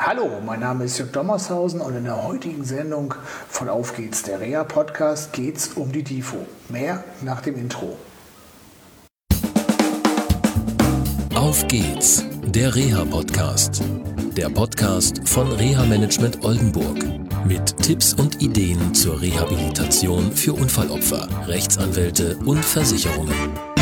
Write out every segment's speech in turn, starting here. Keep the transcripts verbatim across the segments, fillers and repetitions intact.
Hallo, mein Name ist Jörg Dommershausen und in der heutigen Sendung von Auf geht's, der Reha-Podcast, geht's um die DiFo. Mehr nach dem Intro. Auf geht's, der Reha-Podcast. Der Podcast von Reha-Management Oldenburg. Mit Tipps und Ideen zur Rehabilitation für Unfallopfer, Rechtsanwälte und Versicherungen.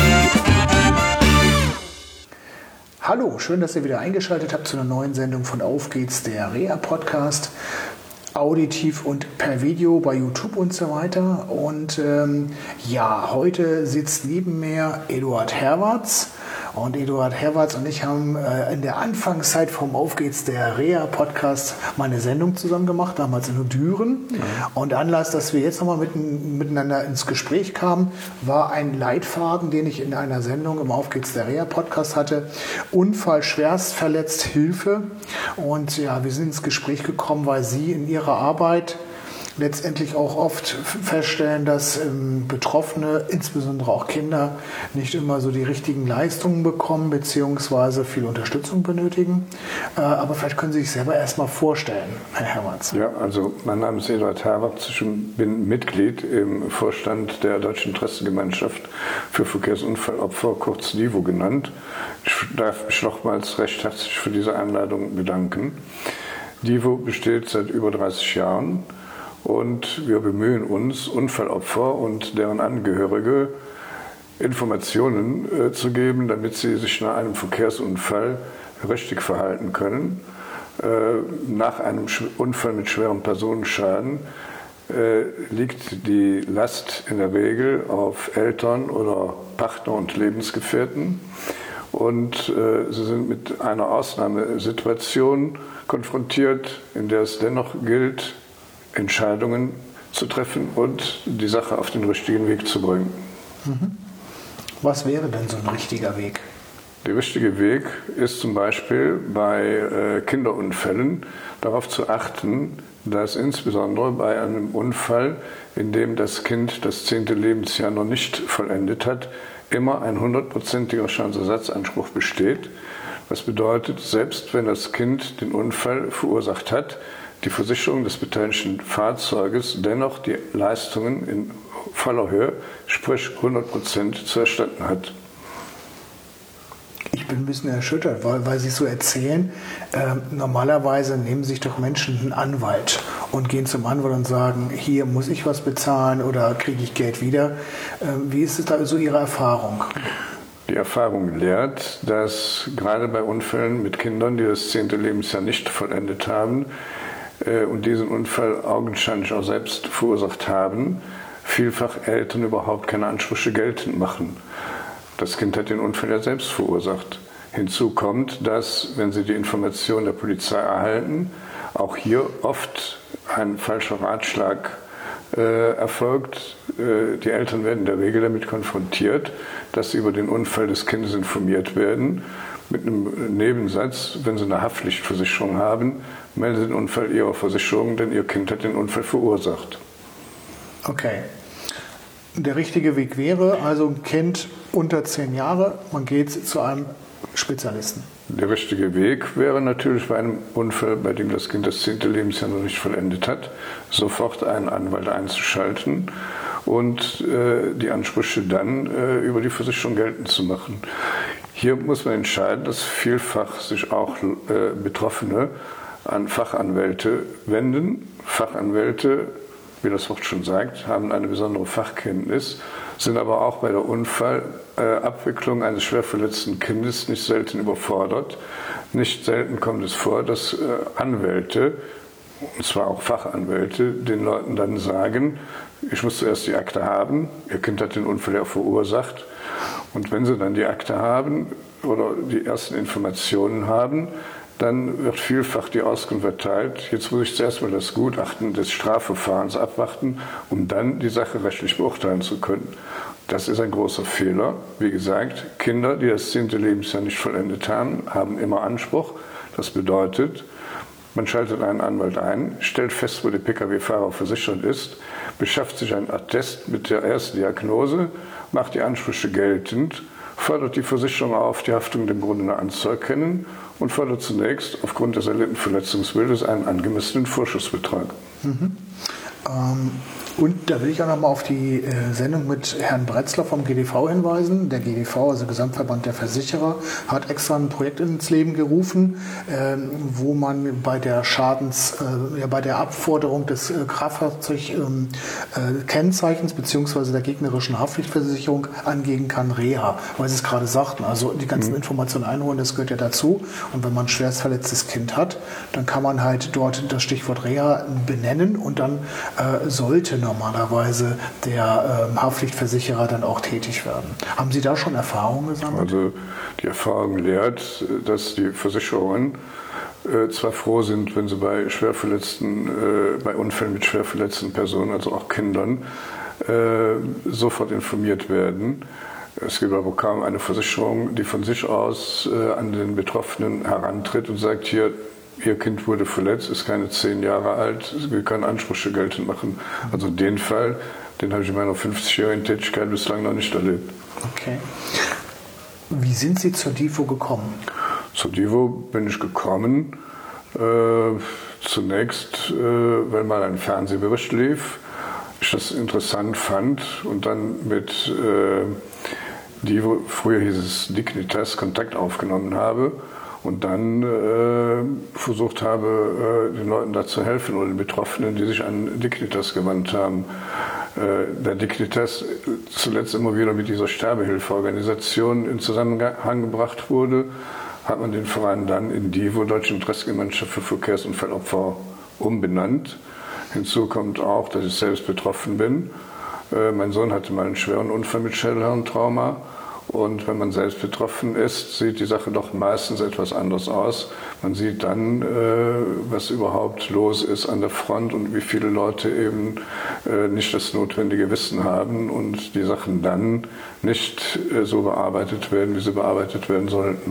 Hallo, schön, dass ihr wieder eingeschaltet habt zu einer neuen Sendung von Auf geht's, der Reha-Podcast. Auditiv und per Video bei YouTube und so weiter. Und ähm, ja, heute sitzt neben mir Eduard Herwarz. Und Eduard Herwarz und ich haben äh, in der Anfangszeit vom Auf geht's, der Reha-Podcast, mal eine Sendung zusammen gemacht, damals in Düren. Mhm. Und Anlass, dass wir jetzt nochmal mit, miteinander ins Gespräch kamen, war ein Leitfaden, den ich in einer Sendung im Auf geht's, der Reha-Podcast hatte. Unfall, schwerst verletzt, Hilfe. Und ja, wir sind ins Gespräch gekommen, weil Sie in Ihrer Arbeit letztendlich auch oft feststellen, dass ähm, Betroffene, insbesondere auch Kinder, nicht immer so die richtigen Leistungen bekommen bzw. viel Unterstützung benötigen. Äh, aber vielleicht können Sie sich selber erstmal vorstellen, Herr Herwarz. Ja, also mein Name ist Eduard Herwarz, ich bin Mitglied im Vorstand der Deutschen Interessengemeinschaft für Verkehrsunfallopfer, kurz DiVo genannt. Ich darf mich nochmals recht herzlich für diese Einladung bedanken. DiVo besteht seit über dreißig Jahren. Und wir bemühen uns, Unfallopfer und deren Angehörige Informationen äh, zu geben, damit sie sich nach einem Verkehrsunfall richtig verhalten können. Äh, nach einem Unfall mit schwerem Personenschaden äh, liegt die Last in der Regel auf Eltern oder Partner und Lebensgefährten. Und äh, sie sind mit einer Ausnahmesituation konfrontiert, in der es dennoch gilt, Entscheidungen zu treffen und die Sache auf den richtigen Weg zu bringen. Was wäre denn so ein richtiger Weg? Der richtige Weg ist zum Beispiel bei äh, Kinderunfällen darauf zu achten, dass insbesondere bei einem Unfall, in dem das Kind das zehnte Lebensjahr noch nicht vollendet hat, immer ein hundertprozentiger Schadensersatzanspruch besteht. Das bedeutet, selbst wenn das Kind den Unfall verursacht hat, die Versicherung des beteiligten Fahrzeuges dennoch die Leistungen in voller Höhe, sprich hundert Prozent, zu erstatten hat. Ich bin ein bisschen erschüttert, weil, weil Sie es so erzählen. Ähm, normalerweise nehmen sich doch Menschen einen Anwalt und gehen zum Anwalt und sagen, hier muss ich was bezahlen oder kriege ich Geld wieder. Ähm, wie ist es da so Ihre Erfahrung? Die Erfahrung lehrt, dass gerade bei Unfällen mit Kindern, die das zehnte Lebensjahr nicht vollendet haben, und diesen Unfall augenscheinlich auch selbst verursacht haben, vielfach Eltern überhaupt keine Ansprüche geltend machen. Das Kind hat den Unfall ja selbst verursacht. Hinzu kommt, dass, wenn sie die Information der Polizei erhalten, auch hier oft ein falscher Ratschlag äh, erfolgt. Äh, die Eltern werden in der Regel damit konfrontiert, dass sie über den Unfall des Kindes informiert werden, mit einem Nebensatz: Wenn Sie eine Haftpflichtversicherung haben, melden Sie den Unfall Ihrer Versicherung, denn Ihr Kind hat den Unfall verursacht. Okay. Der richtige Weg wäre also ein Kind unter zehn Jahre, man geht zu einem Spezialisten. Der richtige Weg wäre natürlich bei einem Unfall, bei dem das Kind das zehnte Lebensjahr noch nicht vollendet hat, sofort einen Anwalt einzuschalten und äh, die Ansprüche dann äh, über die Versicherung geltend zu machen. Hier muss man entscheiden, dass vielfach sich auch äh, Betroffene an Fachanwälte wenden. Fachanwälte, wie das Wort schon sagt, haben eine besondere Fachkenntnis, sind aber auch bei der Unfallabwicklung äh, eines schwer verletzten Kindes nicht selten überfordert. Nicht selten kommt es vor, dass äh, Anwälte, und zwar auch Fachanwälte, den Leuten dann sagen: Ich muss zuerst die Akte haben, Ihr Kind hat den Unfall ja verursacht. Und wenn sie dann die Akte haben oder die ersten Informationen haben, dann wird vielfach die Auskunft erteilt: Jetzt muss ich zuerst mal das Gutachten des Strafverfahrens abwarten, um dann die Sache rechtlich beurteilen zu können. Das ist ein großer Fehler. Wie gesagt, Kinder, die das zehnte Lebensjahr nicht vollendet haben, haben immer Anspruch. Das bedeutet, man schaltet einen Anwalt ein, stellt fest, wo der Pkw-Fahrer versichert ist, beschafft sich ein Attest mit der ersten Diagnose, macht die Ansprüche geltend fordert die Versicherung auf, die Haftung dem Grunde anzuerkennen und fordert zunächst aufgrund des erlittenen Verletzungsbildes einen angemessenen Vorschussbetrag. Mhm. Ähm, und da will ich auch noch mal auf die äh, Sendung mit Herrn Bretzler vom G D V hinweisen. Der G D V, also Gesamtverband der Versicherer, hat extra ein Projekt ins Leben gerufen, äh, wo man bei der Schadens, äh, ja, bei der Abforderung des äh, Kraftfahrzeugkennzeichens äh, beziehungsweise der gegnerischen Haftpflichtversicherung angehen kann, Reha, weil Sie es gerade sagten. Also die ganzen mhm. Informationen einholen, das gehört ja dazu. Und wenn man ein schwerst verletztes Kind hat, dann kann man halt dort das Stichwort Reha benennen und dann äh, sollte normalerweise der äh, Haftpflichtversicherer dann auch tätig werden. Haben Sie da schon Erfahrungen gesammelt? Also die Erfahrung lehrt, dass die Versicherungen äh, zwar froh sind, wenn sie bei schwerverletzten, äh, bei Unfällen mit schwer verletzten Personen, also auch Kindern, äh, sofort informiert werden. Es gibt aber kaum eine Versicherung, die von sich aus äh, an den Betroffenen herantritt und sagt, hier, Ihr Kind wurde verletzt, ist keine zehn Jahre alt, wir können Ansprüche geltend machen. Also den Fall, den habe ich in meiner fünfzigjährigen Tätigkeit bislang noch nicht erlebt. Okay. Wie sind Sie zur D I V O gekommen? Zur D I V O bin ich gekommen, äh, zunächst, äh, weil mal ein Fernsehbericht lief, ich das interessant fand und dann mit äh, D I V O, früher hieß es Dignitas, Kontakt aufgenommen habe. Und dann äh, versucht habe, äh, den Leuten da zu helfen oder den Betroffenen, die sich an Dignitas gewandt haben. Äh, der Dignitas zuletzt immer wieder mit dieser Sterbehilfeorganisation in Zusammenhang gebracht wurde, hat man den Verein dann in D I V O, Deutsche Interessengemeinschaft für Verkehrsunfallopfer, umbenannt. Hinzu kommt auch, dass ich selbst betroffen bin. Äh, mein Sohn hatte mal einen schweren Unfall mit Schädelhirntrauma. Und wenn man selbst betroffen ist, sieht die Sache doch meistens etwas anders aus. Man sieht dann, äh, was überhaupt los ist an der Front und wie viele Leute eben äh, nicht das notwendige Wissen haben und die Sachen dann nicht äh, so bearbeitet werden, wie sie bearbeitet werden sollten.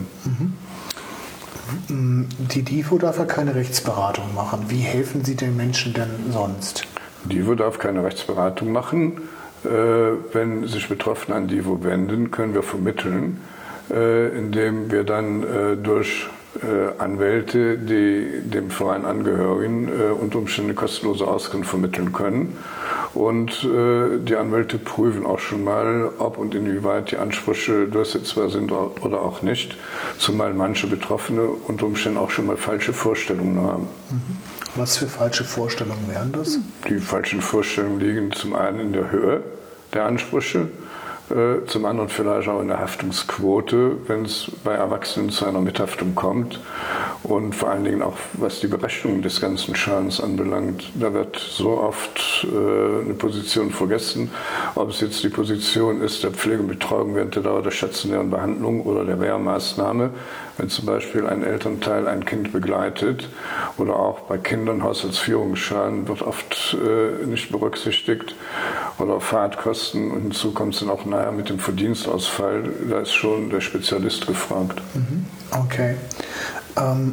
Mhm. Die D I V O darf ja keine Rechtsberatung machen. Wie helfen Sie den Menschen denn sonst? Die D I V O darf keine Rechtsberatung machen. Wenn sich Betroffene an D I V O wenden, können wir vermitteln, indem wir dann durch Anwälte, die dem Verein angehören, unter Umständen kostenlose Auskunft vermitteln können. Und die Anwälte prüfen auch schon mal, ob und inwieweit die Ansprüche durchsetzbar sind oder auch nicht, zumal manche Betroffene unter Umständen auch schon mal falsche Vorstellungen haben. Was für falsche Vorstellungen wären das? Die falschen Vorstellungen liegen zum einen in der Höhe der Ansprüche, äh, zum anderen vielleicht auch in der Haftungsquote, wenn es bei Erwachsenen zu einer Mithaftung kommt und vor allen Dingen auch was die Berechnung des ganzen Schadens anbelangt. Da wird so oft äh, eine Position vergessen, ob es jetzt die Position ist der Pflege und Betreuung während der Dauer der stationären Behandlung oder der Wehrmaßnahme. Wenn zum Beispiel ein Elternteil ein Kind begleitet oder auch bei Kindern Haushaltsführungsschaden wird oft äh, nicht berücksichtigt oder Fahrtkosten und hinzu kommt es dann auch nachher mit dem Verdienstausfall, da ist schon der Spezialist gefragt. Okay. Ähm,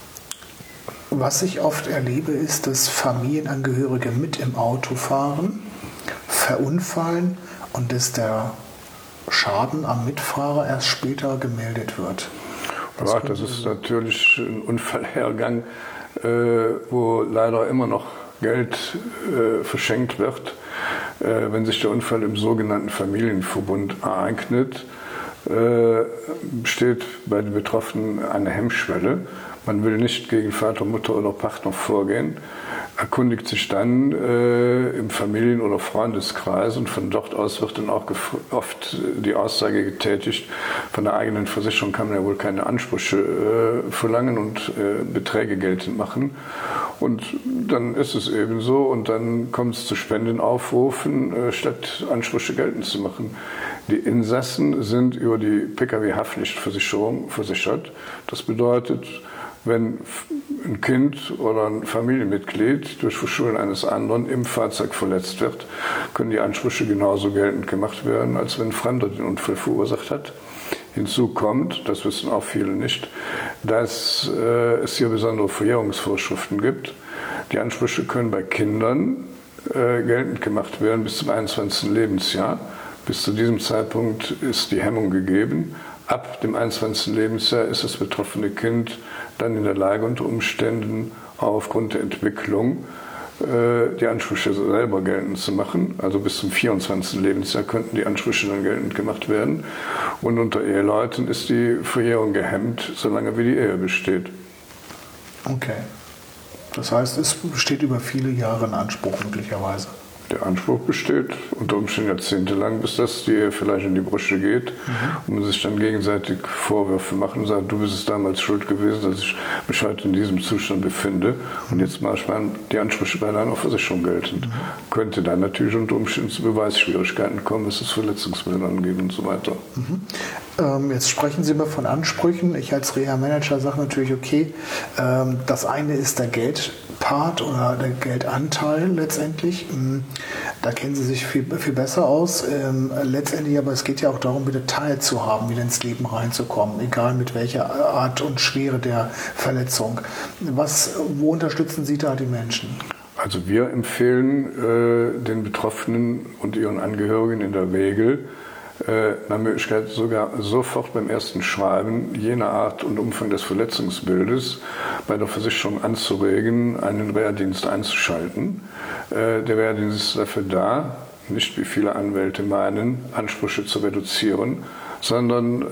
was ich oft erlebe, ist, dass Familienangehörige mit im Auto fahren, verunfallen und dass der Schaden am Mitfahrer erst später gemeldet wird. Ja, das ist natürlich ein Unfallhergang, äh, wo leider immer noch Geld äh, verschenkt wird. Äh, wenn sich der Unfall im sogenannten Familienverbund ereignet, äh, besteht bei den Betroffenen eine Hemmschwelle. Man will nicht gegen Vater, Mutter oder Partner vorgehen, erkundigt sich dann äh, im Familien- oder Freundeskreis und von dort aus wird dann auch oft die Aussage getätigt, von der eigenen Versicherung kann man ja wohl keine Ansprüche äh, verlangen und äh, Beträge geltend machen. Und dann ist es eben so und dann kommt es zu Spendenaufrufen, äh, statt Ansprüche geltend zu machen. Die Insassen sind über die P K W-Haftpflichtversicherung versichert. Das bedeutet, wenn ein Kind oder ein Familienmitglied durch Verschulden eines anderen im Fahrzeug verletzt wird, können die Ansprüche genauso geltend gemacht werden, als wenn ein Fremder den Unfall verursacht hat. Hinzu kommt, das wissen auch viele nicht, dass äh, es hier besondere Verjährungsvorschriften gibt. Die Ansprüche können bei Kindern äh, geltend gemacht werden bis zum einundzwanzigsten Lebensjahr. Bis zu diesem Zeitpunkt ist die Hemmung gegeben. Ab dem einundzwanzigsten Lebensjahr ist das betroffene Kind dann in der Lage, unter Umständen aufgrund der Entwicklung die Ansprüche selber geltend zu machen. Also bis zum vierundzwanzigsten Lebensjahr könnten die Ansprüche dann geltend gemacht werden. Und unter Eheleuten ist die Verjährung gehemmt, solange wie die Ehe besteht. Okay. Das heißt, es besteht über viele Jahre ein Anspruch möglicherweise. Der Anspruch besteht unter Umständen jahrzehntelang, bis das die Ehe vielleicht in die Brüche geht mhm. und man sich dann gegenseitig Vorwürfe macht und sagt, du bist es damals schuld gewesen, dass ich mich heute in diesem Zustand befinde und jetzt mache ich mal die Ansprüche bei deiner Versicherung geltend. Mhm. Könnte dann natürlich unter Umständen zu Beweisschwierigkeiten kommen, was das Verletzungsmittel angeht und so weiter. Mhm. Ähm, jetzt sprechen Sie mal von Ansprüchen. Ich als Reha-Manager sage natürlich, okay, ähm, das eine ist der Geldpart oder der Geldanteil letztendlich. Da kennen Sie sich viel, viel besser aus. Ähm, letztendlich aber es geht ja auch darum, wieder teilzuhaben, wieder ins Leben reinzukommen, egal mit welcher Art und Schwere der Verletzung. Was, wo unterstützen Sie da die Menschen? Also wir empfehlen äh, den Betroffenen und ihren Angehörigen in der Regel, nach Möglichkeit sogar sofort beim ersten Schreiben jener Art und Umfang des Verletzungsbildes bei der Versicherung anzuregen, einen Reha-Dienst einzuschalten. Der Reha-Dienst ist dafür da, nicht wie viele Anwälte meinen, Ansprüche zu reduzieren, sondern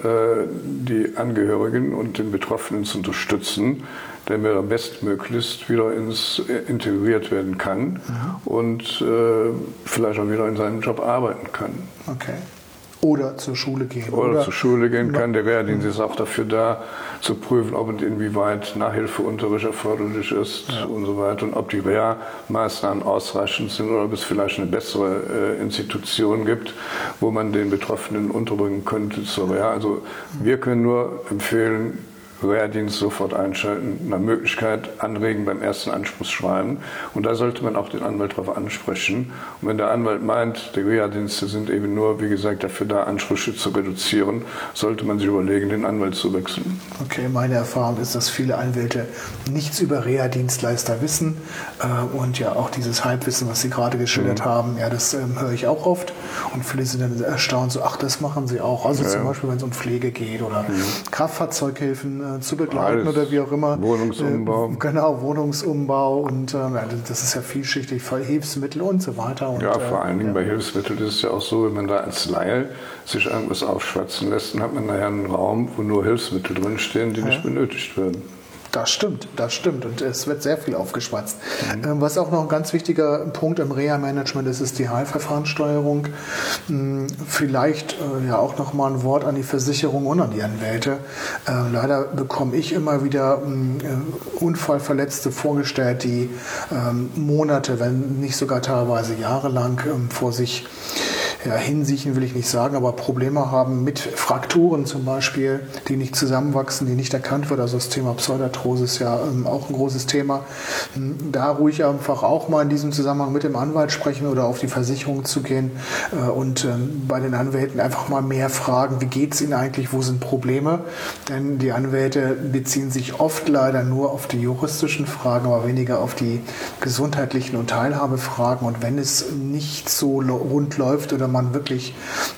die Angehörigen und den Betroffenen zu unterstützen, damit er bestmöglichst wieder ins, integriert werden kann mhm. und vielleicht auch wieder in seinem Job arbeiten kann. Okay. Oder zur Schule gehen. Oder, oder zur Schule gehen kann. Der Reha-Dienst ist auch dafür da, zu prüfen, ob und inwieweit Nachhilfeunterricht erforderlich ist ja. und so weiter. Und ob die Reha-Maßnahmen ausreichend sind oder ob es vielleicht eine bessere äh, Institution gibt, wo man den Betroffenen unterbringen könnte zur Reha. Also wir können nur empfehlen, Reha-Dienst sofort einschalten, nach Möglichkeit anregen beim ersten Anspruchsschreiben. Und da sollte man auch den Anwalt darauf ansprechen. Und wenn der Anwalt meint, die Reha-Dienste sind eben nur, wie gesagt, dafür da, Ansprüche zu reduzieren, sollte man sich überlegen, den Anwalt zu wechseln. Okay, meine Erfahrung ist, dass viele Anwälte nichts über Reha-Dienstleister wissen. Äh, und ja, auch dieses Halbwissen, was Sie gerade geschildert mhm. haben, ja, das ähm, höre ich auch oft. Und viele sind dann erstaunt, so, ach, das machen Sie auch. Also ja. zum Beispiel, wenn es um Pflege geht oder mhm. Kraftfahrzeughilfen äh, zu begleiten Alles. Oder wie auch immer. Wohnungsumbau. Äh, genau, Wohnungsumbau und äh, das ist ja vielschichtig, Hilfsmittel und so weiter. Und, ja, vor äh, allen Dingen ja. bei Hilfsmitteln ist es ja auch so, wenn man da als Laie sich irgendwas aufschwatzen lässt, dann hat man nachher einen Raum, wo nur Hilfsmittel drinstehen, die ja. nicht benötigt werden. Das stimmt, das stimmt und es wird sehr viel aufgeschwatzt. Mhm. Was auch noch ein ganz wichtiger Punkt im Reha-Management ist, ist die Heilverfahrenssteuerung. Vielleicht ja auch noch mal ein Wort an die Versicherung und an die Anwälte. Leider bekomme ich immer wieder Unfallverletzte vorgestellt, die Monate, wenn nicht sogar teilweise jahrelang vor sich ja, hinsiechen will ich nicht sagen, aber Probleme haben mit Frakturen zum Beispiel, die nicht zusammenwachsen, die nicht erkannt wird. Also das Thema Pseudarthrose ist ja ähm, auch ein großes Thema. Da ruhig einfach auch mal in diesem Zusammenhang mit dem Anwalt sprechen oder auf die Versicherung zu gehen äh, und ähm, bei den Anwälten einfach mal mehr fragen, wie geht es ihnen eigentlich, wo sind Probleme? Denn die Anwälte beziehen sich oft leider nur auf die juristischen Fragen, aber weniger auf die gesundheitlichen und Teilhabefragen. Und wenn es nicht so rund läuft oder man wirklich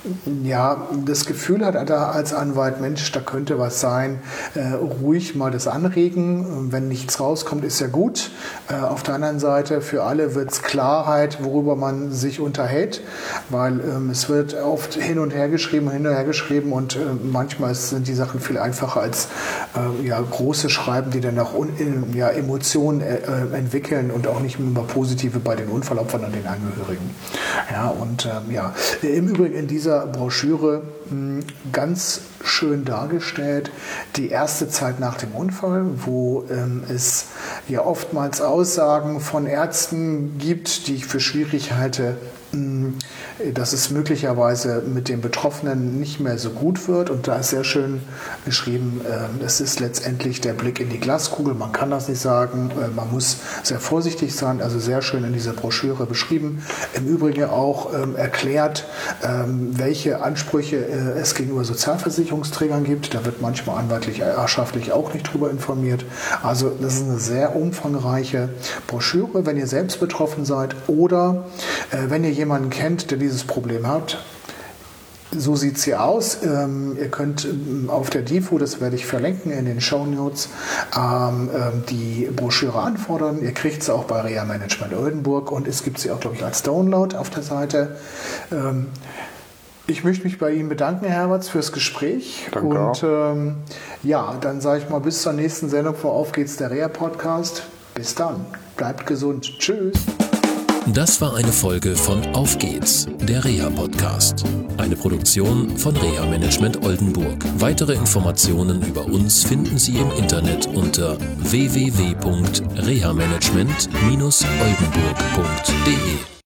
ja, das Gefühl hat als Anwalt, Mensch, da könnte was sein, äh, ruhig mal das anregen. Wenn nichts rauskommt, ist ja gut. Äh, auf der anderen Seite, für alle wird es Klarheit, worüber man sich unterhält, weil ähm, es wird oft hin und her geschrieben, hin und her geschrieben und äh, manchmal sind die Sachen viel einfacher als äh, ja, große Schreiben, die dann auch un, ja, Emotionen äh, entwickeln und auch nicht immer positive bei den Unfallopfern und den Angehörigen. Ja, und ähm, ja, im Übrigen in dieser Broschüre mh, ganz schön dargestellt die erste Zeit nach dem Unfall, wo ähm, es ja oftmals Aussagen von Ärzten gibt, die ich für schwierig halte, mh, dass es möglicherweise mit dem Betroffenen nicht mehr so gut wird. Und da ist sehr schön geschrieben, äh, es ist letztendlich der Blick in die Glaskugel. Man kann das nicht sagen, äh, man muss sehr vorsichtig sein. Also sehr schön in dieser Broschüre beschrieben. Im Übrigen auch ähm, erklärt, ähm, welche Ansprüche äh, es gegenüber Sozialversicherungsträgern gibt. Da wird manchmal anwaltlich, erbschaftlich auch nicht drüber informiert. Also das ist eine sehr umfangreiche Broschüre, wenn ihr selbst betroffen seid oder äh, wenn ihr jemanden kennt, der dieses Problem hat. so sieht sie aus. Ähm, ihr könnt ähm, auf der D I F U, das werde ich verlinken in den Shownotes, ähm, ähm, die Broschüre anfordern. Ihr kriegt sie auch bei Reha Management Oldenburg und es gibt sie auch, glaube ich, als Download auf der Seite. Ähm, ich möchte mich bei Ihnen bedanken, Herr Herberts, fürs Gespräch. Danke und ähm, ja, dann sage ich mal bis zur nächsten Sendung von Auf geht's, der Reha Podcast. Bis dann. Bleibt gesund. Tschüss. Das war eine Folge von Auf geht's, der Reha-Podcast. Eine Produktion von Reha Management Oldenburg. Weitere Informationen über uns finden Sie im Internet unter w w w punkt reha management oldenburg punkt d e.